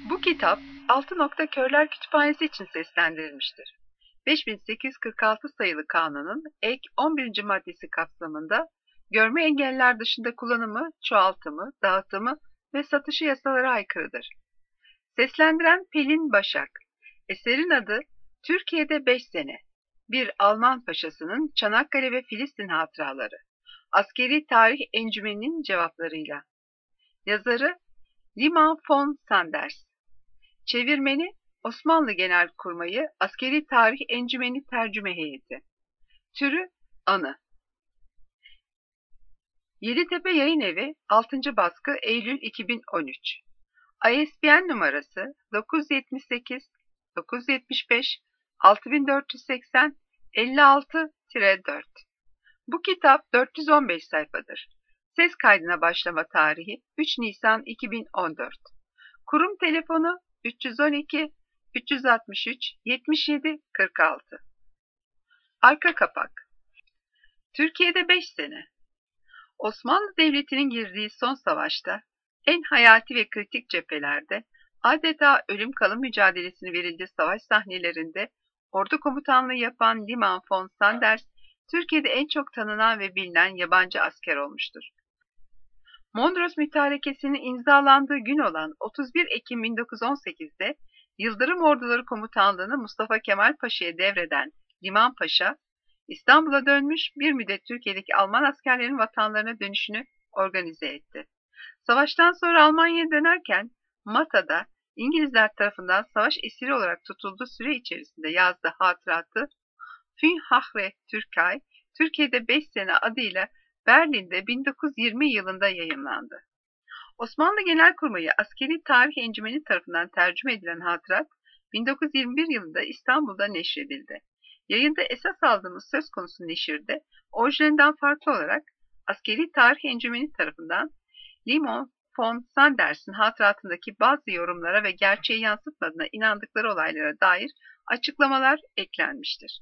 Bu kitap Altı Nokta Körler Kütüphanesi için seslendirilmiştir. 5846 sayılı kanunun ek 11. maddesi kapsamında görme engelliler dışında kullanımı, çoğaltımı, dağıtımı ve satışı yasalara aykırıdır. Seslendiren Pelin Başak. Eserin adı Türkiye'de 5 sene. Bir Alman paşasının Çanakkale ve Filistin hatıraları. Askeri Tarih Encümeni'nin cevaplarıyla. Yazarı Liman von Sanders. Çevirmeni Osmanlı Genelkurmayı Askeri Tarih Encümeni Tercüme Heyeti. Türü anı. Yeditepe Yayınevi 6. baskı Eylül 2013. ISBN numarası 978 975 6480 56-4. Bu kitap 415 sayfadır. Ses kaydına başlama tarihi 3 Nisan 2014. Kurum telefonu 312 363 77 46. Arka kapak. Türkiye'de 5 sene. Osmanlı Devleti'nin girdiği son savaşta en hayati ve kritik cephelerde adeta ölüm kalım mücadelesini verildiği savaş sahnelerinde ordu komutanlığı yapan Liman von Sanders, Türkiye'de en çok tanınan ve bilinen yabancı asker olmuştur. Mondros Mütarekesi'nin imzalandığı gün olan 31 Ekim 1918'de Yıldırım Orduları Komutanlığı'nı Mustafa Kemal Paşa'ya devreden Liman Paşa, İstanbul'a dönmüş bir müddet Türkiye'deki Alman askerlerin vatanlarına dönüşünü organize etti. Savaştan sonra Almanya'ya dönerken Mata'da İngilizler tarafından savaş esiri olarak tutulduğu süre içerisinde yazdığı hatıratı Fünhahre Türkay, Türkiye'de 5 sene adıyla Berlin'de 1920 yılında yayımlandı. Osmanlı Genelkurmayı Askeri Tarih Encümeni tarafından tercüme edilen hatırat 1921 yılında İstanbul'da neşredildi. Yayında esas aldığımız söz konusu neşirde orijinalinden farklı olarak Askeri Tarih Encümeni tarafından Liman von Sanders'in hatıratındaki bazı yorumlara ve gerçeği yansıtmadığına inandıkları olaylara dair açıklamalar eklenmiştir.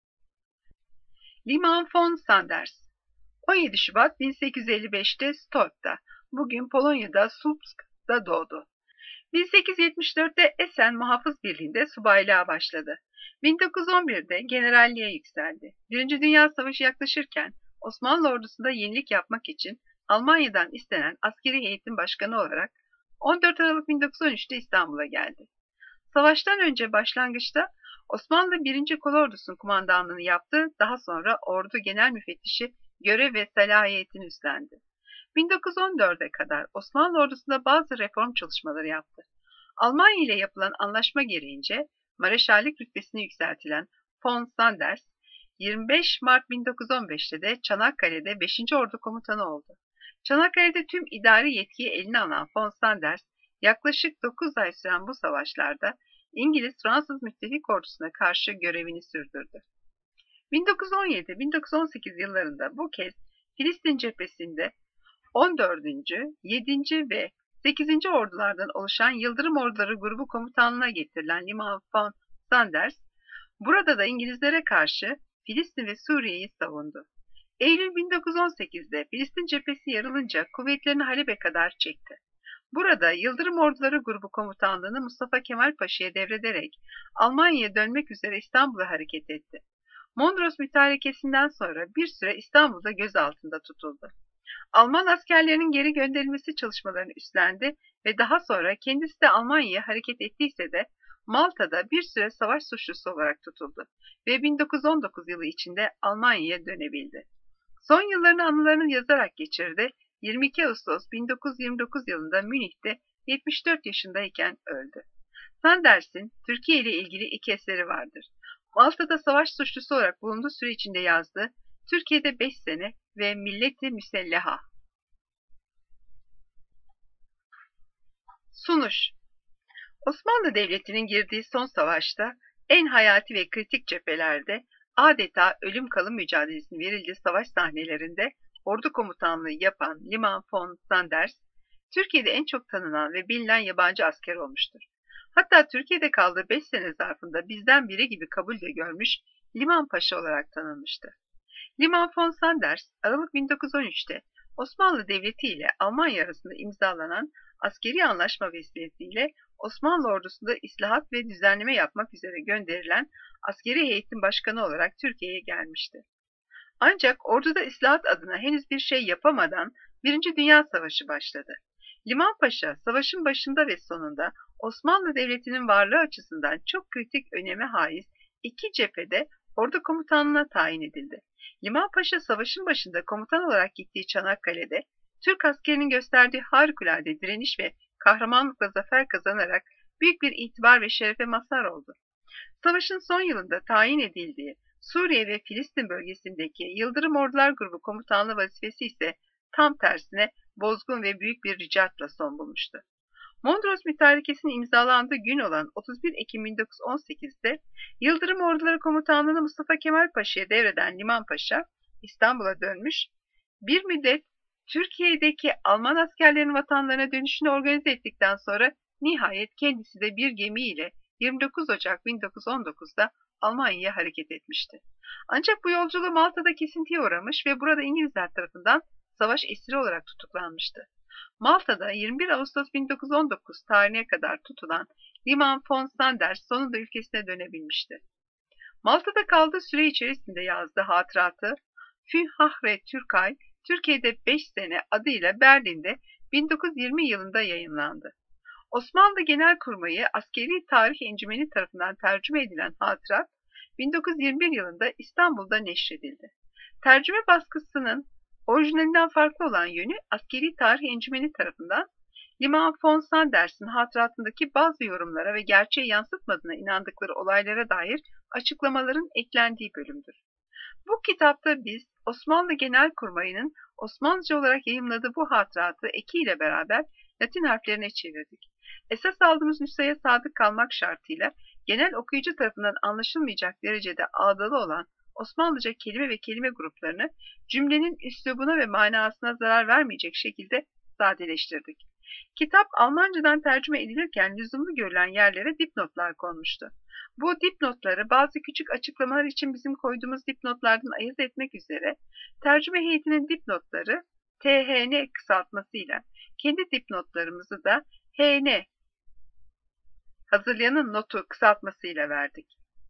Liman von Sanders 17 Şubat 1855'te Stolp'ta, bugün Polonya'da Słupsk'ta doğdu. 1874'te Esen Muhafız Birliği'nde subaylığa başladı. 1911'de generalliğe yükseldi. Birinci Dünya Savaşı yaklaşırken Osmanlı ordusunda yenilik yapmak için Almanya'dan istenen askeri heyetin başkanı olarak 14 Aralık 1913'te İstanbul'a geldi. Savaştan önce başlangıçta Osmanlı 1. Kolordusu'nun kumandanlığını yaptı, daha sonra Ordu Genel Müfettişi görev ve salahiyetini üstlendi. 1914'e kadar Osmanlı ordusunda bazı reform çalışmaları yaptı. Almanya ile yapılan anlaşma gereğince mareşallik rütbesine yükseltilen von Sanders, 25 Mart 1915'te de Çanakkale'de 5. Ordu Komutanı oldu. Çanakkale'de tüm idari yetkiyi eline alan von Sanders, yaklaşık 9 ay süren bu savaşlarda İngiliz-Fransız müttefik ordusuna karşı görevini sürdürdü. 1917-1918 yıllarında bu kez Filistin cephesinde 14. 7. ve 8. ordulardan oluşan Yıldırım Orduları grubu komutanlığına getirilen Liman von Sanders, burada da İngilizlere karşı Filistin ve Suriye'yi savundu. Eylül 1918'de Filistin cephesi yarılınca kuvvetlerini Halep'e kadar çekti. Burada Yıldırım Orduları grubu komutanlığını Mustafa Kemal Paşa'ya devrederek Almanya'ya dönmek üzere İstanbul'a hareket etti. Mondros Mütarekesi'nden sonra bir süre İstanbul'da gözaltında tutuldu. Alman askerlerinin geri gönderilmesi çalışmalarını üstlendi ve daha sonra kendisi de Almanya'ya hareket ettiyse de Malta'da bir süre savaş suçlusu olarak tutuldu ve 1919 yılı içinde Almanya'ya dönebildi. Son yıllarını anılarını yazarak geçirdi. 22 Ağustos 1929 yılında Münih'te 74 yaşındayken öldü. Sanders'in Türkiye ile ilgili 2 eseri vardır. Malta'da savaş suçlusu olarak bulunduğu süre içinde yazdığı Türkiye'de 5 sene ve Milleti Müsellaha. Sunuş. Osmanlı Devleti'nin girdiği son savaşta en hayati ve kritik cephelerde adeta ölüm kalım mücadelesinin verildiği savaş sahnelerinde ordu komutanlığı yapan Liman von Sanders, Türkiye'de en çok tanınan ve bilinen yabancı asker olmuştur. Hatta Türkiye'de kaldığı 5 sene zarfında bizden biri gibi kabul de görmüş, Liman Paşa olarak tanınmıştı. Liman von Sanders, Aralık 1913'te Osmanlı Devleti ile Almanya arasında imzalanan askeri anlaşma vesilesiyle Osmanlı ordusunda islahat ve düzenleme yapmak üzere gönderilen askeri heyetin başkanı olarak Türkiye'ye gelmişti. Ancak orduda islahat adına henüz bir şey yapamadan Birinci Dünya Savaşı başladı. Liman Paşa, savaşın başında ve sonunda Osmanlı Devleti'nin varlığı açısından çok kritik öneme haiz iki cephede ordu komutanlığına tayin edildi. Liman Paşa savaşın başında komutan olarak gittiği Çanakkale'de Türk askerinin gösterdiği harikulade direniş ve kahramanlıkla zafer kazanarak büyük bir itibar ve şerefe mazhar oldu. Savaşın son yılında tayin edildiği Suriye ve Filistin bölgesindeki Yıldırım Ordular Grubu komutanlığı vazifesi ise tam tersine bozgun ve büyük bir ricatla son bulmuştu. Mondros Mütarekesi'nin imzalandığı gün olan 31 Ekim 1918'de Yıldırım Orduları Komutanlığı'nı Mustafa Kemal Paşa'ya devreden Liman Paşa İstanbul'a dönmüş, bir müddet Türkiye'deki Alman askerlerinin vatanlarına dönüşünü organize ettikten sonra nihayet kendisi de bir gemiyle 29 Ocak 1919'da Almanya'ya hareket etmişti. Ancak bu yolculuğu Malta'da kesintiye uğramış ve burada İngilizler tarafından savaş esiri olarak tutuklanmıştı. Malta'da 21 Ağustos 1919 tarihine kadar tutulan Liman von Sanders sonunda ülkesine dönebilmişti. Malta'da kaldığı süre içerisinde yazdığı hatıratı Fünhahre Türkay, Türkiye'de 5 sene adıyla Berlin'de 1920 yılında yayınlandı. Osmanlı Genelkurmayı Askeri Tarih Encümeni tarafından tercüme edilen hatırat 1921 yılında İstanbul'da neşredildi. Tercüme baskısının orijinalinden farklı olan yönü Askeri Tarih Encümeni tarafından Liman von Sanders'in hatıratındaki bazı yorumlara ve gerçeği yansıtmadığına inandıkları olaylara dair açıklamaların eklendiği bölümdür. Bu kitapta biz Osmanlı Genelkurmayı'nın Osmanlıca olarak yayımladığı bu hatıratı ekiyle beraber Latin harflerine çevirdik. Esas aldığımız nüshaya sadık kalmak şartıyla genel okuyucu tarafından anlaşılmayacak derecede ağdalı olan Osmanlıca kelime ve kelime gruplarını cümlenin üslubuna ve manasına zarar vermeyecek şekilde sadeleştirdik. Kitap Almancadan tercüme edilirken lüzumlu görülen yerlere dipnotlar konmuştu. Bu dipnotları bazı küçük açıklamalar için bizim koyduğumuz dipnotlardan ayırt etmek üzere tercüme heyetinin dipnotları THN kısaltmasıyla kendi dipnotlarımızı da HN hazırlayanın notu kısaltmasıyla verdik.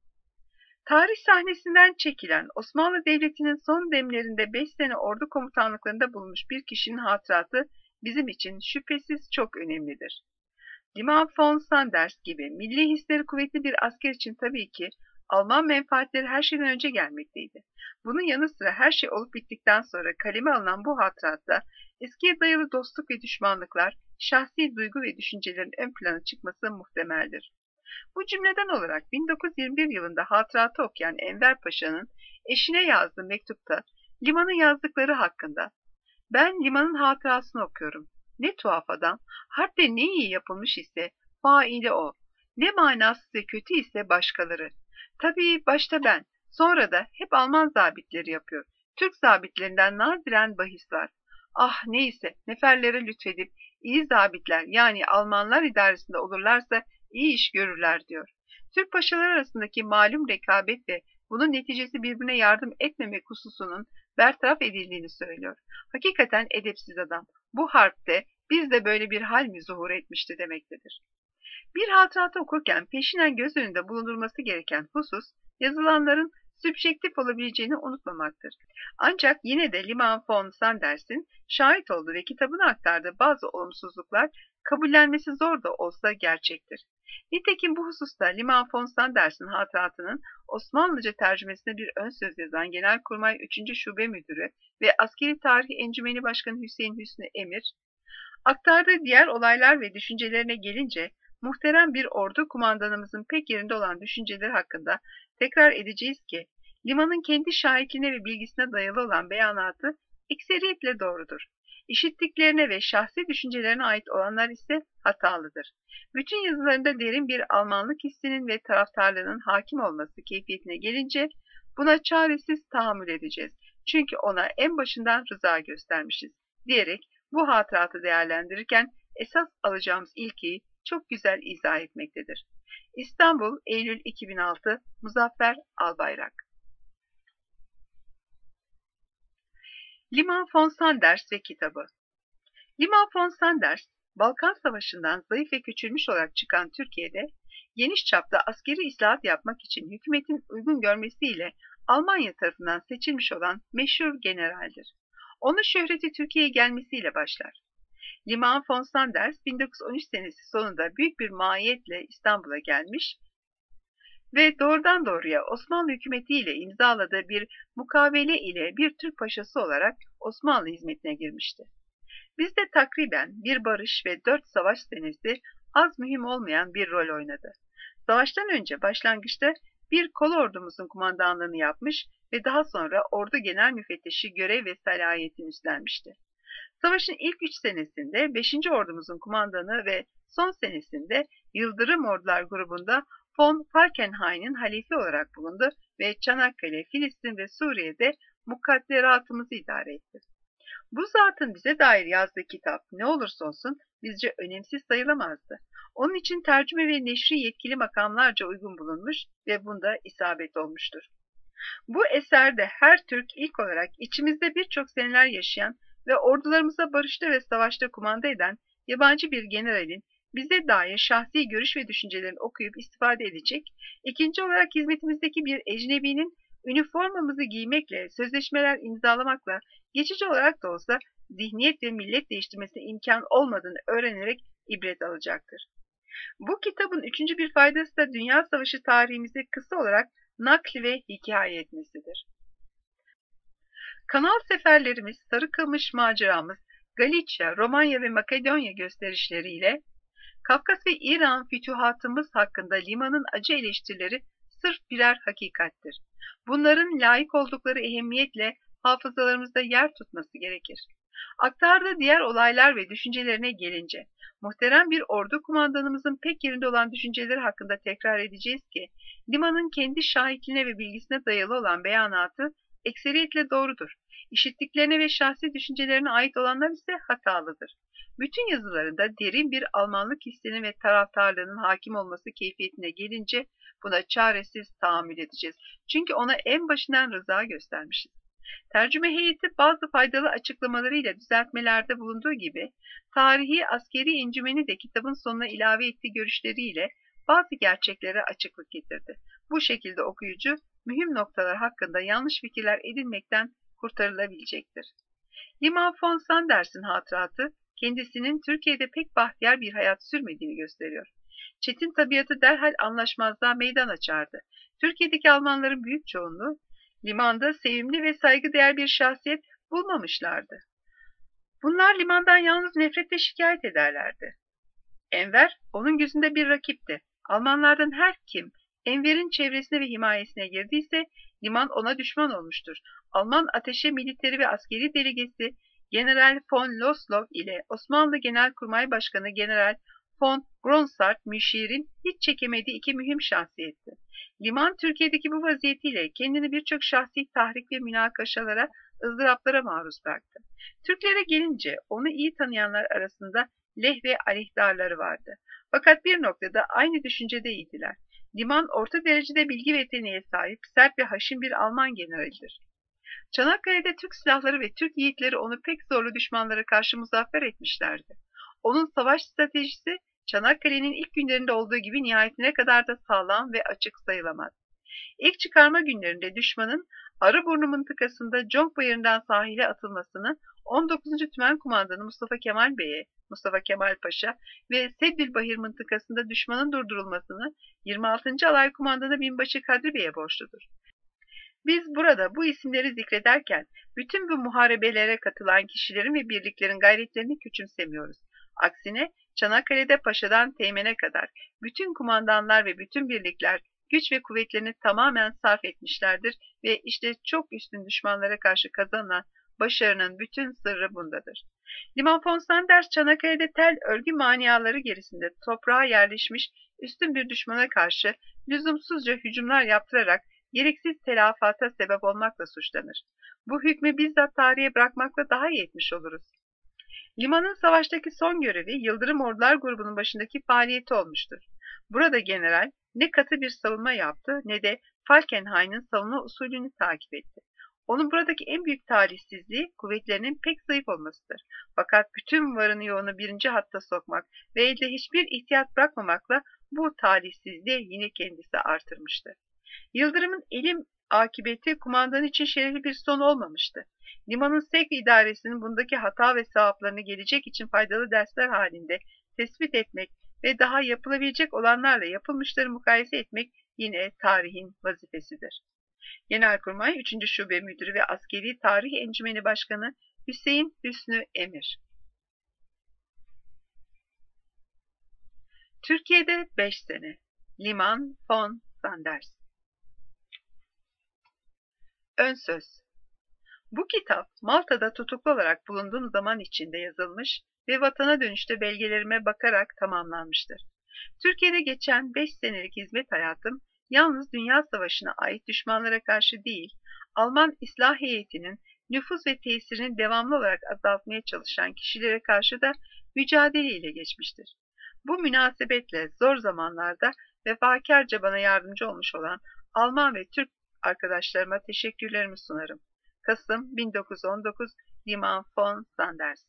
Tarih sahnesinden çekilen Osmanlı Devleti'nin son demlerinde 5 sene ordu komutanlıklarında bulunmuş bir kişinin hatıratı bizim için şüphesiz çok önemlidir. Liman von Sanders gibi milli hisleri kuvvetli bir asker için tabii ki Alman menfaatleri her şeyden önce gelmekteydi. Bunun yanı sıra her şey olup bittikten sonra kaleme alınan bu hatıratta eskiye dayalı dostluk ve düşmanlıklar, şahsi duygu ve düşüncelerin ön plana çıkması muhtemeldir. Bu cümleden olarak 1921 yılında hatıratı okuyan Enver Paşa'nın eşine yazdığı mektupta Liman'ın yazdıkları hakkında "Ben Liman'ın hatırasını okuyorum. Ne tuhaf adam, harpte ne iyi yapılmış ise faili o, ne manasız ve kötü ise başkaları. Tabii başta ben, sonra da hep Alman zabitleri yapıyor. Türk zabitlerinden nadiren bahis var. Ah neyse, neferlere lütfedip iyi zabitler yani Almanlar idaresinde olurlarsa iyi iş görürler diyor. Türk paşalar arasındaki malum rekabet ve bunun neticesi birbirine yardım etmemek hususunun bertaraf edildiğini söylüyor. Hakikaten edepsiz adam. Bu harpte bizde böyle bir hal mi zuhur etmişti demektedir. Bir hatıratı okurken peşinen göz önünde bulundurması gereken husus, yazılanların sübjektif olabileceğini unutmamaktır. Ancak yine de Liman von Sanders'in şahit olduğu ve kitabına aktardığı bazı olumsuzluklar kabullenmesi zor da olsa gerçektir. Nitekim bu hususta Liman von Sanders'in hatıratının Osmanlıca tercümesine bir ön söz yazan Genelkurmay 3. Şube Müdürü ve Askeri Tarih Encümeni Başkanı Hüseyin Hüsnü Emir, aktardığı diğer olaylar ve düşüncelerine gelince, muhterem bir ordu kumandanımızın pek yerinde olan düşünceleri hakkında tekrar edeceğiz ki, Liman'ın kendi şahitliğine ve bilgisine dayalı olan beyanatı ekseriyetle doğrudur. İşittiklerine ve şahsi düşüncelerine ait olanlar ise hatalıdır. Bütün yazılarında derin bir Almanlık hissinin ve taraftarlığının hakim olması keyfiyetine gelince, buna çaresiz tahammül edeceğiz. Çünkü ona en başından rıza göstermişiz, diyerek bu hatıratı değerlendirirken esas alacağımız ilkeyi çok güzel izah etmektedir. İstanbul, Eylül 2006, Muzaffer Albayrak. Liman von Sanders ve kitabı. Liman von Sanders, Balkan Savaşı'ndan zayıf ve küçülmüş olarak çıkan Türkiye'de geniş çapta askeri islahat yapmak için hükümetin uygun görmesiyle Almanya tarafından seçilmiş olan meşhur generaldir. Onun şöhreti Türkiye'ye gelmesiyle başlar. Liman von Sanders 1913 senesi sonunda büyük bir mahiyetle İstanbul'a gelmiş ve doğrudan doğruya Osmanlı hükümeti ile imzaladığı bir mukavele ile bir Türk paşası olarak Osmanlı hizmetine girmişti. Bizde takriben bir barış ve 4 savaş senesi az mühim olmayan bir rol oynadı. Savaştan önce başlangıçta bir kolordumuzun kumandanlığını yapmış ve daha sonra ordu genel müfettişi görev ve salayetini üstlenmişti. Savaşın ilk 3 senesinde 5. Ordumuzun kumandanı ve son senesinde Yıldırım Ordular grubunda von Falkenhayn'in halife olarak bulundu ve Çanakkale, Filistin ve Suriye'de mukadderatımızı idare etti. Bu zatın bize dair yazdığı kitap ne olursa olsun bizce önemsiz sayılamazdı. Onun için tercüme ve neşri yetkili makamlarca uygun bulunmuş ve bunda isabet olmuştur. Bu eserde her Türk ilk olarak içimizde birçok seneler yaşayan ve ordularımıza barışta ve savaşta kumanda eden yabancı bir generalin bize dair şahsi görüş ve düşüncelerini okuyup istifade edecek, ikinci olarak hizmetimizdeki bir ecnebinin üniformamızı giymekle, sözleşmeler imzalamakla geçici olarak da olsa zihniyet ve millet değiştirmesine imkan olmadığını öğrenerek ibret alacaktır. Bu kitabın üçüncü bir faydası da Dünya Savaşı tarihimizi kısa olarak nakl ve hikaye etmesidir. Kanal seferlerimiz, Sarıkamış maceramız, Galicia, Romanya ve Makedonya gösterişleriyle Kafkas ve İran fütühatımız hakkında Liman'ın acı eleştirileri sırf birer hakikattir. Bunların layık oldukları ehemmiyetle hafızalarımızda yer tutması gerekir. Aktardığı diğer olaylar ve düşüncelerine gelince, muhterem bir ordu kumandanımızın pek yerinde olan düşünceleri hakkında tekrar edeceğiz ki, Liman'ın kendi şahitliğine ve bilgisine dayalı olan beyanatı ekseriyetle doğrudur. İşittiklerine ve şahsi düşüncelerine ait olanlar ise hatalıdır. Bütün yazılarında derin bir Almanlık hissinin ve taraftarlığının hakim olması keyfiyetine gelince buna çaresiz tahammül edeceğiz. Çünkü ona en başından rıza göstermişiz. Tercüme heyeti bazı faydalı açıklamalarıyla düzeltmelerde bulunduğu gibi tarihi askeri encümeni de kitabın sonuna ilave ettiği görüşleriyle bazı gerçeklere açıklık getirdi. Bu şekilde okuyucu mühim noktalar hakkında yanlış fikirler edinmekten kurtarılabilecektir. Liman von Sanders'in hatıratı kendisinin Türkiye'de pek bahtiyar bir hayat sürmediğini gösteriyor. Çetin tabiatı derhal anlaşmazlığa meydan açardı. Türkiye'deki Almanların büyük çoğunluğu Liman'da sevimli ve saygıdeğer bir şahsiyet bulmamışlardı. Bunlar Liman'dan yalnız nefretle şikayet ederlerdi. Enver onun gözünde bir rakipti. Almanlardan her kim Enver'in çevresine ve himayesine girdiyse Liman ona düşman olmuştur. Alman ateşe militeri ve askeri delegesi General von Loslow ile Osmanlı Genelkurmay Başkanı General von Gronsart müşirin hiç çekemediği iki mühim şahsiyetti. Liman Türkiye'deki bu vaziyetiyle kendini birçok şahsi tahrik ve münakaşalara, ızdıraplara maruz bıraktı. Türklere gelince onu iyi tanıyanlar arasında leh ve aleyhtarları vardı. Fakat bir noktada aynı düşüncedeydiler. Liman orta derecede bilgi ve yeteneğe sahip, sert ve haşin bir Alman generalidir. Çanakkale'de Türk silahları ve Türk yiğitleri onu pek zorlu düşmanlara karşı muzaffer etmişlerdi. Onun savaş stratejisi Çanakkale'nin ilk günlerinde olduğu gibi nihayetine kadar da sağlam ve açık sayılamaz. İlk çıkarma günlerinde düşmanın Arıburnu mıntıkasında Conk Bayırı'ndan sahile atılmasını 19. Tümen Kumandanı Mustafa Kemal Bey'e, Mustafa Kemal Paşa ve Seddülbahir mıntıkasında düşmanın durdurulmasını 26. Alay Kumandanı Binbaşı Kadri Bey'e borçludur. Biz burada bu isimleri zikrederken bütün bu muharebelere katılan kişilerin ve birliklerin gayretlerini küçümsemiyoruz. Aksine Çanakkale'de Paşa'dan Teğmen'e kadar bütün kumandanlar ve bütün birlikler güç ve kuvvetlerini tamamen sarf etmişlerdir ve işte çok üstün düşmanlara karşı kazanılan başarının bütün sırrı bundadır. Liman von Sanders Çanakkale'de tel örgü maniaları gerisinde toprağa yerleşmiş üstün bir düşmana karşı lüzumsuzca hücumlar yaptırarak gereksiz telafata sebep olmakla suçlanır. Bu hükmü bizzat tarihe bırakmakla daha iyi etmiş oluruz. Liman'ın savaştaki son görevi Yıldırım Ordular grubunun başındaki faaliyeti olmuştur. Burada general ne katı bir savunma yaptı ne de Falkenhayn'ın savunma usulünü takip etti. Onun buradaki en büyük talihsizliği kuvvetlerinin pek zayıf olmasıdır. Fakat bütün varını yoğunu birinci hatta sokmak ve elde hiçbir ihtiyat bırakmamakla bu talihsizliği yine kendisi artırmıştı. Yıldırım'ın elim akıbeti kumandan için şerefli bir son olmamıştı. Limanın sevk idaresinin bundaki hata ve sevaplarını gelecek için faydalı dersler halinde tespit etmek ve daha yapılabilecek olanlarla yapılmışları mukayese etmek yine tarihin vazifesidir. Genelkurmay 3. Şube Müdürü ve Askeri Tarih Encümeni Başkanı Hüseyin Hüsnü Emir. Türkiye'de 5 sene. Liman von Sanders. Ön söz. Bu kitap Malta'da tutuklu olarak bulunduğum zaman içinde yazılmış ve vatana dönüşte belgelerime bakarak tamamlanmıştır. Türkiye'de geçen 5 senelik hizmet hayatım yalnız Dünya Savaşı'na ait düşmanlara karşı değil, Alman İslah Heyeti'nin nüfuz ve tesirini devamlı olarak azaltmaya çalışan kişilere karşı da mücadeleyle geçmiştir. Bu münasebetle zor zamanlarda vefakarca bana yardımcı olmuş olan Alman ve Türk arkadaşlarıma teşekkürlerimi sunarım. Kasım 1919 Liman von Sanders.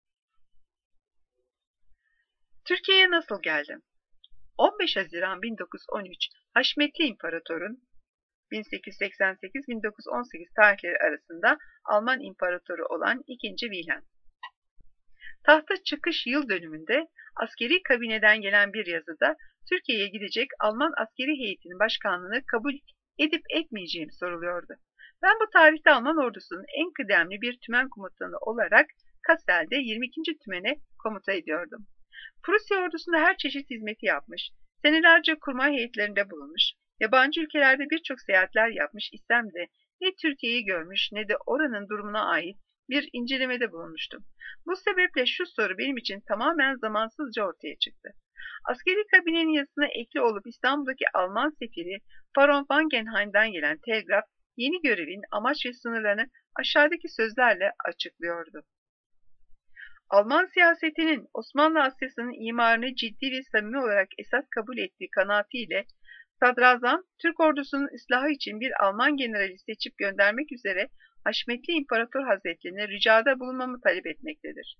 Türkiye'ye nasıl geldim? 15 Haziran 1913 Haşmetli İmparator'un 1888-1918 tarihleri arasında Alman İmparatoru olan 2. Wilhelm. Tahta çıkış yıl dönümünde askeri kabineden gelen bir yazıda Türkiye'ye gidecek Alman askeri heyetinin başkanlığını kabul edip etmeyeceğim soruluyordu. Ben bu tarihte Alman ordusunun en kıdemli bir tümen komutanı olarak Kassel'de 22. tümene komuta ediyordum. Prusya ordusunda her çeşit hizmeti yapmış, senelerce kurmay heyetlerinde bulunmuş, yabancı ülkelerde birçok seyahatler yapmış isem de ne Türkiye'yi görmüş ne de oranın durumuna ait bir incelemede bulunmuştum. Bu sebeple şu soru benim için tamamen zamansızca ortaya çıktı. Askeri kabinenin yazısına ekli olup İstanbul'daki Alman sefiri Baron Wangenheim'den gelen telgraf yeni görevin amaç ve sınırlarını aşağıdaki sözlerle açıklıyordu. Alman siyasetinin Osmanlı Asyası'nın imarını ciddi ve samimi olarak esas kabul ettiği kanaatiyle Sadrazam, Türk ordusunun ıslahı için bir Alman generali seçip göndermek üzere Haşmetli İmparator Hazretlerine ricada bulunmamı talep etmektedir.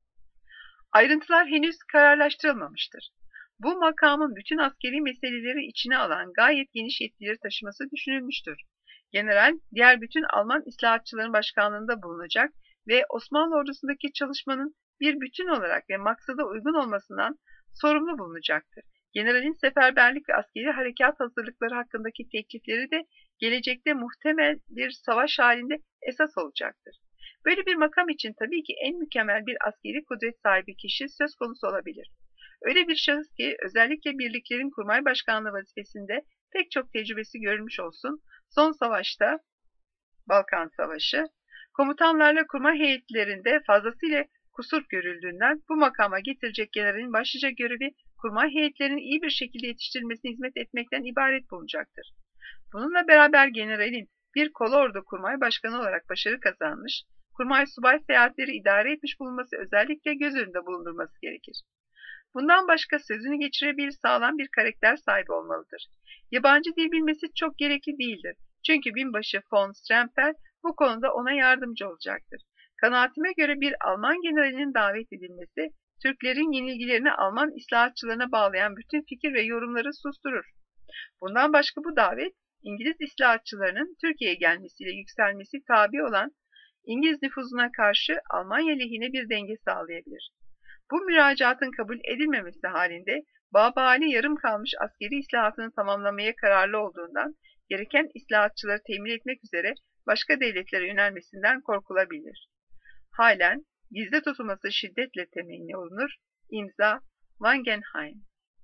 Ayrıntılar henüz kararlaştırılmamıştır. Bu makamın bütün askeri meseleleri içine alan gayet geniş yetkileri taşıması düşünülmüştür. General, diğer bütün Alman islahatçıların başkanlığında bulunacak ve Osmanlı ordusundaki çalışmanın bir bütün olarak ve maksada uygun olmasından sorumlu bulunacaktır. Generalin seferberlik ve askeri harekat hazırlıkları hakkındaki teklifleri de gelecekte muhtemel bir savaş halinde esas olacaktır. Böyle bir makam için tabii ki en mükemmel bir askeri kudret sahibi kişi söz konusu olabilir. Öyle bir şahıs ki özellikle birliklerin kurmay başkanlığı vazifesinde pek çok tecrübesi görülmüş olsun, son savaşta, Balkan Savaşı, komutanlarla kurmay heyetlerinde fazlasıyla kusur görüldüğünden bu makama getirecek generalin başlıca görevi kurmay heyetlerinin iyi bir şekilde yetiştirilmesine hizmet etmekten ibaret bulunacaktır. Bununla beraber generalin bir kolordu kurmay başkanı olarak başarı kazanmış, kurmay subay seyahatleri idare etmiş bulunması özellikle göz önünde bulundurması gerekir. Bundan başka sözünü geçirebilir sağlam bir karakter sahibi olmalıdır. Yabancı dil bilmesi çok gerekli değildir. Çünkü binbaşı von Strempel bu konuda ona yardımcı olacaktır. Kanaatime göre bir Alman generalinin davet edilmesi, Türklerin yenilgilerini Alman islahatçılarına bağlayan bütün fikir ve yorumları susturur. Bundan başka bu davet, İngiliz islahatçılarının Türkiye'ye gelmesiyle yükselmesi tabi olan İngiliz nüfuzuna karşı Almanya lehine bir denge sağlayabilir. Bu müracaatın kabul edilmemesi halinde Babali yarım kalmış askeri islahatını tamamlamaya kararlı olduğundan gereken islahatçıları temin etmek üzere başka devletlere yönelmesinden korkulabilir. Halen gizli tutulması şiddetle temenni olunur. İmza Wangenheim.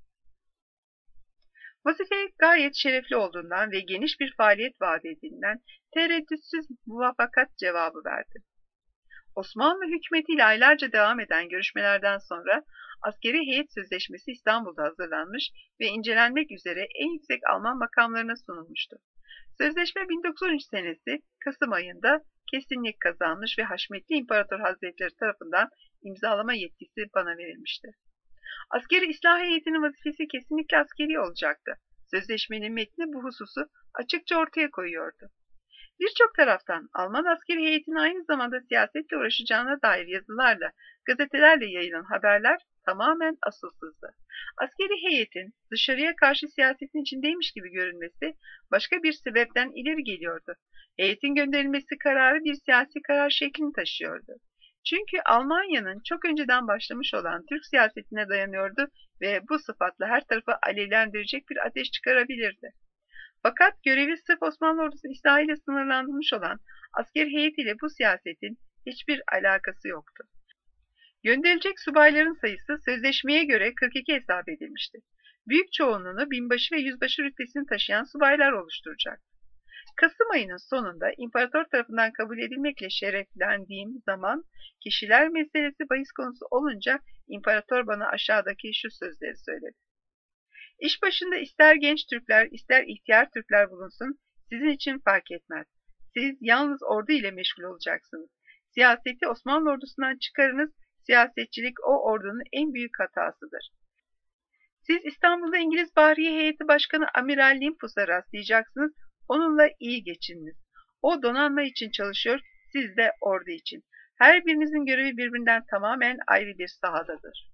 Vazife gayet şerefli olduğundan ve geniş bir faaliyet vaat edildiğinden tereddütsüz muvaffakat cevabı verdi. Osmanlı hükümetiyle aylarca devam eden görüşmelerden sonra askeri heyet sözleşmesi İstanbul'da hazırlanmış ve incelenmek üzere en yüksek Alman makamlarına sunulmuştu. Sözleşme 1913 senesi Kasım ayında kesinlik kazanmış ve Haşmetli İmparator Hazretleri tarafından imzalama yetkisi bana verilmişti. Askeri İslah Heyeti'nin vazifesi kesinlikle askeri olacaktı. Sözleşmenin metni bu hususu açıkça ortaya koyuyordu. Birçok taraftan Alman askeri heyetinin aynı zamanda siyasetle uğraşacağına dair yazılarla, gazetelerle yayılan haberler tamamen asılsızdı. Askeri heyetin dışarıya karşı siyasetin içindeymiş gibi görünmesi başka bir sebepten ileri geliyordu. Heyetin gönderilmesi kararı bir siyasi karar şeklini taşıyordu. Çünkü Almanya'nın çok önceden başlamış olan Türk siyasetine dayanıyordu ve bu sıfatla her tarafı alevlendirecek bir ateş çıkarabilirdi. Fakat görevi sırf Osmanlı ordusunun islahiyle sınırlandırılmış olan asker heyetiyle bu siyasetin hiçbir alakası yoktu. Gönderilecek subayların sayısı sözleşmeye göre 42 hesap edilmişti. Büyük çoğunluğunu binbaşı ve yüzbaşı rütbesini taşıyan subaylar oluşturacak. Kasım ayının sonunda imparator tarafından kabul edilmekle şereflendiğim zaman kişiler meselesi bahis konusu olunca imparator bana aşağıdaki şu sözleri söyledi. İş başında ister genç Türkler ister ihtiyar Türkler bulunsun sizin için fark etmez. Siz yalnız ordu ile meşgul olacaksınız. Siyaseti Osmanlı ordusundan çıkarınız, siyasetçilik o ordunun en büyük hatasıdır. Siz İstanbul'da İngiliz Bahriye Heyeti Başkanı Amiral Limpus'a rastlayacaksınız, onunla iyi geçininiz. O donanma için çalışıyor, siz de ordu için. Her birinizin görevi birbirinden tamamen ayrı bir sahadadır.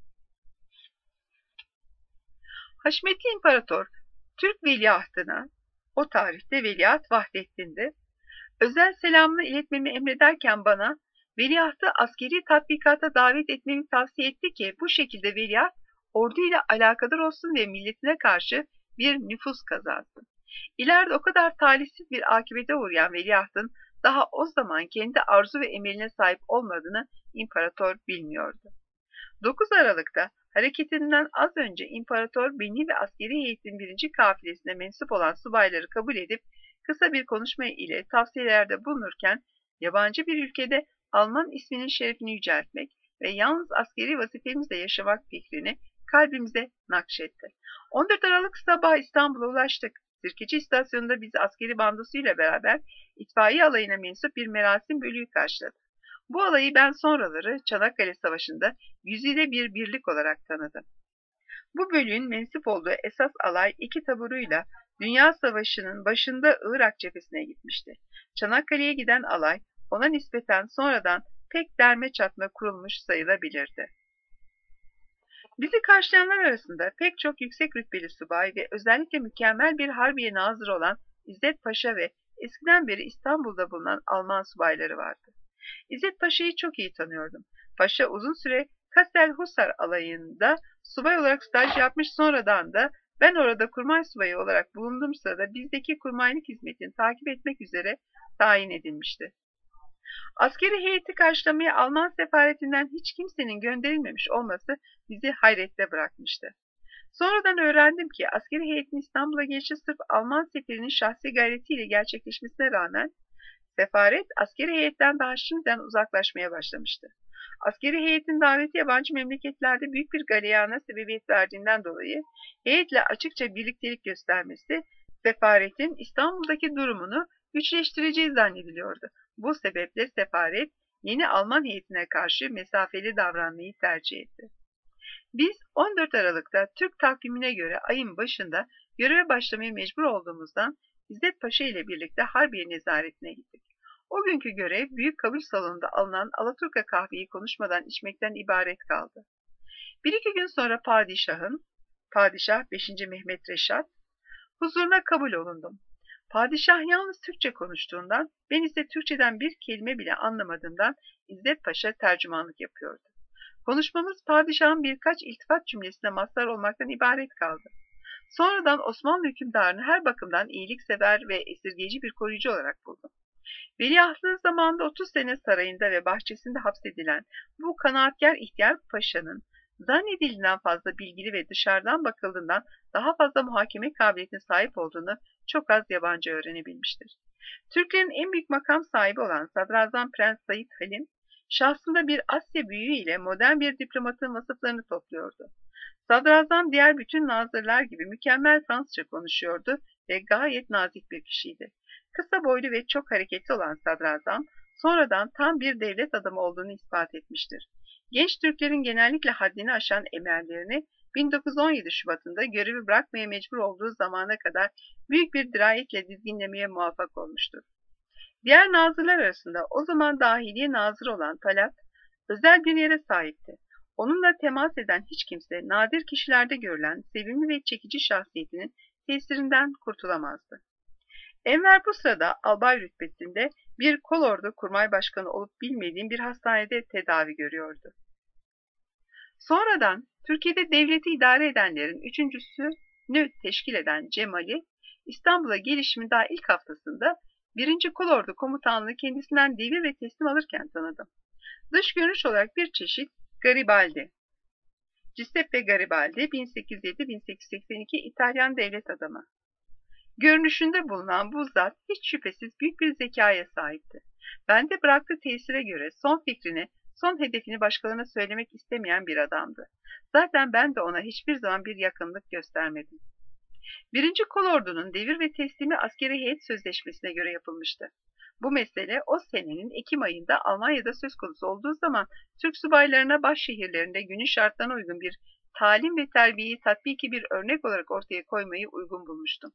Haşmetli İmparator, Türk veliahtına, o tarihte Veliaht Vahdettin'di, özel selamını iletmemi emrederken bana, veliahtı askeri tatbikata davet etmemi tavsiye etti ki, bu şekilde veliaht, orduyla alakadar olsun ve milletine karşı bir nüfuz kazansın. İleride o kadar talihsiz bir akibete uğrayan veliahtın, daha o zaman kendi arzu ve emeline sahip olmadığını imparator bilmiyordu. 9 Aralık'ta hareketinden az önce imparator beni ve askeri heyetin birinci kafilesine mensup olan subayları kabul edip kısa bir konuşma ile tavsiyelerde bulunurken yabancı bir ülkede Alman isminin şerefini yüceltmek ve yalnız askeri vazifemizle yaşamak fikrini kalbimize nakşetti. 14 Aralık sabah İstanbul'a ulaştık. Sirkeci istasyonunda bizi askeri bandosuyla beraber itfaiye alayına mensup bir merasim bölüğü karşıladı. Bu alayı ben sonraları Çanakkale Savaşı'nda güzide bir birlik olarak tanıdım. Bu bölüğün mensup olduğu esas alay iki taburuyla Dünya Savaşı'nın başında Irak cephesine gitmişti. Çanakkale'ye giden alay ona nispeten sonradan pek derme çatma kurulmuş sayılabilirdi. Bizi karşılayanlar arasında pek çok yüksek rütbeli subay ve özellikle mükemmel bir harbiye nazırı olan İzzet Paşa ve eskiden beri İstanbul'da bulunan Alman subayları vardı. İzzet Paşa'yı çok iyi tanıyordum. Paşa uzun süre Kastelhusar alayında subay olarak staj yapmış, sonradan da ben orada kurmay subayı olarak bulunduğum sırada bizdeki kurmaylık hizmetini takip etmek üzere tayin edilmişti. Askeri heyeti karşılamaya Alman sefaretinden hiç kimsenin gönderilmemiş olması bizi hayrette bırakmıştı. Sonradan öğrendim ki askeri heyetin İstanbul'a gelişi sırf Alman seferinin şahsi gayretiyle gerçekleşmesine rağmen sefaret askeri heyetten daha şimdiden uzaklaşmaya başlamıştı. Askeri heyetin daveti yabancı memleketlerde büyük bir galeyana sebebiyet verdiğinden dolayı heyetle açıkça birliktelik göstermesi sefaretin İstanbul'daki durumunu güçleştireceği zannediliyordu. Bu sebeple sefaret yeni Alman heyetine karşı mesafeli davranmayı tercih etti. Biz 14 Aralık'ta Türk takvimine göre ayın başında göreve başlamaya mecbur olduğumuzdan İzzet Paşa ile birlikte Harbiye nezaretine gittik. O günkü görev büyük kabul salonunda alınan Alaturka kahveyi konuşmadan içmekten ibaret kaldı. Bir iki gün sonra Padişah 5. Mehmet Reşat, huzuruna kabul olundum. Padişah yalnız Türkçe konuştuğundan, ben ise Türkçeden bir kelime bile anlamadığımdan İzzet Paşa tercümanlık yapıyordu. Konuşmamız padişahın birkaç iltifat cümlesine mazhar olmaktan ibaret kaldı. Sonradan Osmanlı hükümdarını her bakımdan iyiliksever ve esirgeyici bir koruyucu olarak buldum. Veliahtlığı zamanında 30 sene sarayında ve bahçesinde hapsedilen bu kanaatkar ihtiyar paşanın zannedildiğinden fazla bilgili ve dışarıdan bakıldığından daha fazla muhakeme kabiliyetine sahip olduğunu çok az yabancı öğrenebilmiştir. Türklerin en büyük makam sahibi olan Sadrazam Prens Said Halim, şahsında bir Asya büyüğü ile modern bir diplomatın vasıflarını topluyordu. Sadrazam diğer bütün nazırlar gibi mükemmel Fransızca konuşuyordu ve gayet nazik bir kişiydi. Kısa boylu ve çok hareketli olan sadrazam, sonradan tam bir devlet adamı olduğunu ispat etmiştir. Genç Türklerin genellikle haddini aşan emellerini 1917 Şubat'ında görevi bırakmaya mecbur olduğu zamana kadar büyük bir dirayetle dizginlemeye muvaffak olmuştur. Diğer nazırlar arasında o zaman Dahiliye Nazırı olan Talat özel bir yere sahipti. Onunla temas eden hiç kimse nadir kişilerde görülen sevimli ve çekici şahsiyetinin tesirinden kurtulamazdı. Enver bu sırada albay rütbesinde bir kolordu kurmay başkanı olup bilmediğim bir hastanede tedavi görüyordu. Sonradan Türkiye'de devleti idare edenlerin üçüncüsünü teşkil eden Cemal'i, İstanbul'a gelişimin daha ilk haftasında 1. Kolordu Komutanlığı kendisinden devir ve teslim alırken tanıdım. Dış görünüş olarak bir çeşit Garibaldi. Giuseppe Garibaldi 1807-1882 İtalyan devlet adamı. Görünüşünde bulunan bu zat hiç şüphesiz büyük bir zekaya sahipti. Bende bıraktığı tesire göre son fikrini, son hedefini başkalarına söylemek istemeyen bir adamdı. Zaten ben de ona hiçbir zaman bir yakınlık göstermedim. 1. Kolordu'nun devir ve teslimi askeri heyet sözleşmesine göre yapılmıştı. Bu mesele o senenin Ekim ayında Almanya'da söz konusu olduğu zaman Türk subaylarına baş şehirlerinde günün şartlarına uygun bir talim ve terbiyeyi tatbiki bir örnek olarak ortaya koymayı uygun bulmuştum.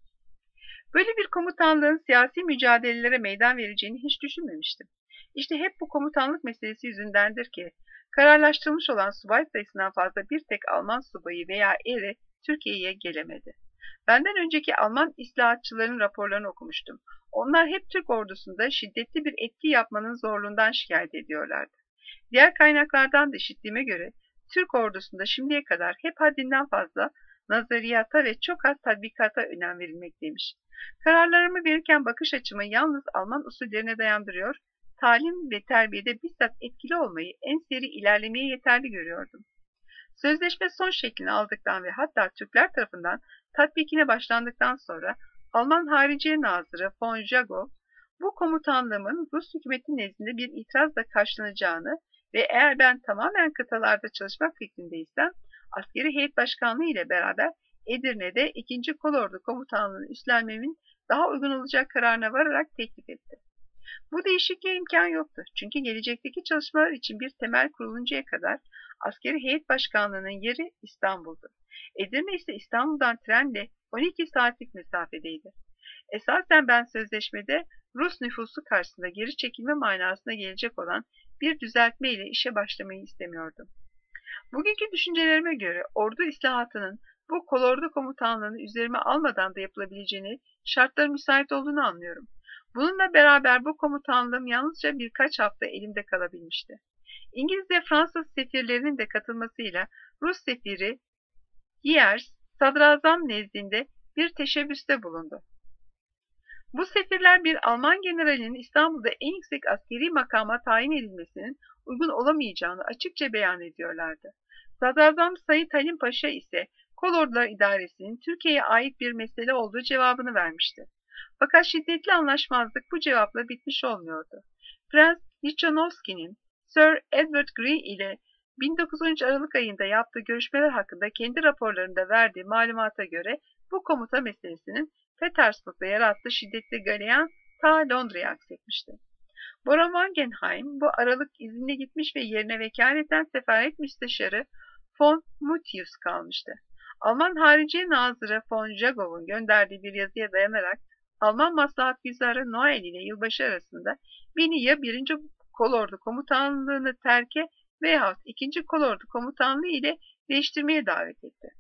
Böyle bir komutanlığın siyasi mücadelelere meydan vereceğini hiç düşünmemiştim. İşte hep bu komutanlık meselesi yüzündendir ki, kararlaştırılmış olan subay sayısından fazla bir tek Alman subayı veya eri Türkiye'ye gelemedi. Benden önceki Alman islahatçıların raporlarını okumuştum. Onlar hep Türk ordusunda şiddetli bir etki yapmanın zorluğundan şikayet ediyorlardı. Diğer kaynaklardan da işittiğime göre, Türk ordusunda şimdiye kadar hep haddinden fazla nazariyata ve çok az tatbikata önem verilmekteymiş. Kararlarımı verirken bakış açımı yalnız Alman usullerine dayandırıyor, talim ve terbiyede bizzat etkili olmayı, en seri ilerlemeyi yeterli görüyordum. Sözleşme son şeklini aldıktan ve hatta Türkler tarafından tatbikine başlandıktan sonra Alman Hariciye Nazırı von Jagow, bu komutanlığımın Rus hükümeti nezdinde bir itirazla karşılanacağını ve eğer ben tamamen kıtalarda çalışmak fikrindeysem, askeri heyet başkanlığı ile beraber Edirne'de 2. Kolordu Komutanlığı'nı üstlenmemin daha uygun olacak kararına vararak teklif etti. Bu değişikliğe imkan yoktu. Çünkü gelecekteki çalışmalar için bir temel kuruluncaya kadar askeri heyet başkanlığının yeri İstanbul'du. Edirne ise İstanbul'dan trenle 12 saatlik mesafedeydi. Esasen ben sözleşmede Rus nüfusu karşısında geri çekilme manasına gelecek olan bir düzeltme ile işe başlamayı istemiyordum. Bugünkü düşüncelerime göre ordu islahatının bu kolordu komutanlığını üzerime almadan da yapılabileceğini, şartların müsait olduğunu anlıyorum. Bununla beraber bu komutanlığım yalnızca birkaç hafta elimde kalabilmişti. İngiliz ve Fransız sefirlerinin de katılmasıyla Rus sefiri Giers, sadrazam nezdinde bir teşebbüste bulundu. Bu sefirler bir Alman generalinin İstanbul'da en yüksek askeri makama tayin edilmesinin uygun olamayacağını açıkça beyan ediyorlardı. Sadrazam Said Halim Paşa ise Kolordular İdaresi'nin Türkiye'ye ait bir mesele olduğu cevabını vermişti. Fakat şiddetli anlaşmazlık bu cevapla bitmiş olmuyordu. Prens Lichnowsky'nin Sir Edward Grey ile 1913 Aralık ayında yaptığı görüşmeler hakkında kendi raporlarında verdiği malumata göre bu komuta meselesinin Petersburg'da yarattığı şiddetli galeyan ta Londra'ya aksetmişti. Baron Wangenheim bu aralık izinle gitmiş ve yerine vekaleten sefaret müsteşarı von Mutius kalmıştı. Alman Hariciye Nazırı von Jagow'un gönderdiği bir yazıya dayanarak Alman maslahatgüzarı Noel ile yılbaşı arasında beni ya 1. Kolordu Komutanlığını terke veyahut 2. Kolordu Komutanlığı ile değiştirmeye davet etti.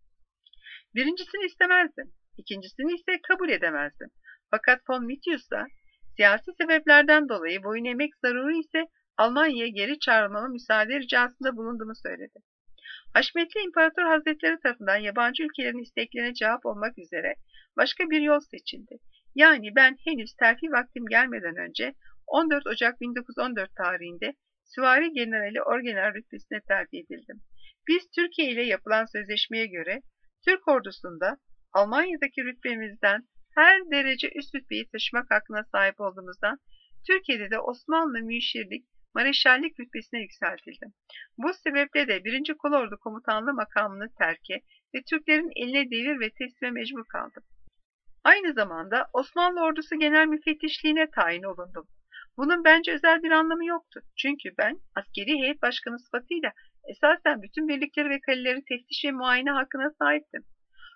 Birincisini istemezdim. İkincisini ise kabul edemezdim. Fakat von Mutius'a siyasi sebeplerden dolayı boyun eğmek zaruri ise Almanya'ya geri çağrılmama müsaade ricasında bulunduğumu söyledi. Haşmetli İmparator Hazretleri tarafından yabancı ülkelerin isteklerine cevap olmak üzere başka bir yol seçildi. Yani ben henüz terfi vaktim gelmeden önce 14 Ocak 1914 tarihinde Süvari Generali Orgeneral rütbesine terfi edildim. Biz Türkiye ile yapılan sözleşmeye göre Türk ordusunda Almanya'daki rütbemizden her derece üst rütbeyi taşımak hakkına sahip olduğumuzdan Türkiye'de de Osmanlı müşirlik, mareşallik rütbesine yükseltildim. Bu sebeple de 1. Kolordu Komutanlığı makamını terke ve Türklerin eline devir ve teslime mecbur kaldım. Aynı zamanda Osmanlı Ordusu Genel Müfettişliğine tayin olundum. Bunun bence özel bir anlamı yoktu. Çünkü ben askeri heyet başkanı sıfatıyla esasen bütün birlikleri ve kaleleri teftiş ve muayene hakkına sahiptim.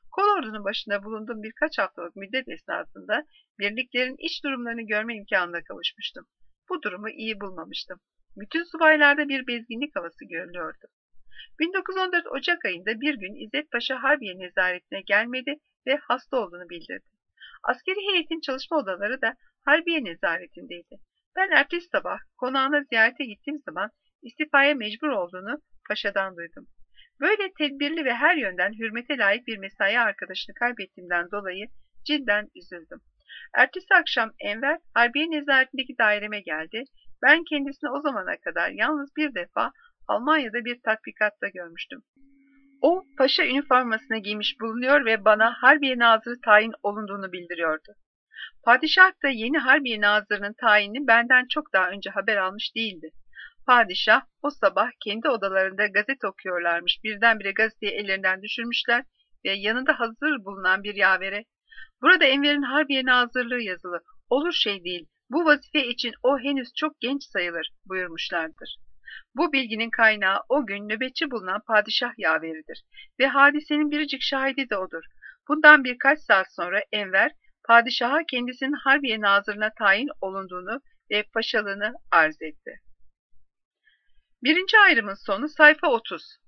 Kolordu'nun başında bulunduğum birkaç haftalık müddet esnasında birliklerin iç durumlarını görme imkanına kavuşmuştum. Bu durumu iyi bulmamıştım. Bütün subaylarda bir bezginlik havası görülüyordu. 1914 Ocak ayında bir gün İzzet Paşa Harbiye nezaretine gelmedi ve hasta olduğunu bildirdi. Askeri heyetin çalışma odaları da Harbiye nezaretindeydi. Ben ertesi sabah konağına ziyarete gittiğim zaman istifaya mecbur olduğunu paşadan duydum. Böyle tedbirli ve her yönden hürmete layık bir mesai arkadaşını kaybettiğimden dolayı cidden üzüldüm. Ertesi akşam Enver Harbiye nezaretindeki daireme geldi. Ben kendisini o zamana kadar yalnız bir defa Almanya'da bir tatbikatta görmüştüm. O paşa üniformasını giymiş bulunuyor ve bana Harbiye Nazırı tayin olunduğunu bildiriyordu. Padişah da yeni Harbiye Nazırı'nın tayinini benden çok daha önce haber almış değildi. Padişah o sabah kendi odalarında gazete okuyorlarmış. Birdenbire gazeteyi ellerinden düşürmüşler ve yanında hazır bulunan bir yavere "Burada Enver'in Harbiye Nazırlığı yazılı. Olur şey değil. Bu vazife için o henüz çok genç sayılır" buyurmuşlardır. Bu bilginin kaynağı o gün nöbetçi bulunan padişah yaveridir ve hadisenin biricik şahidi de odur. Bundan birkaç saat sonra Enver, padişaha kendisinin Harbiye Nazırına tayin olunduğunu ve paşalığını arz etti. Birinci ayrımın sonu sayfa 30.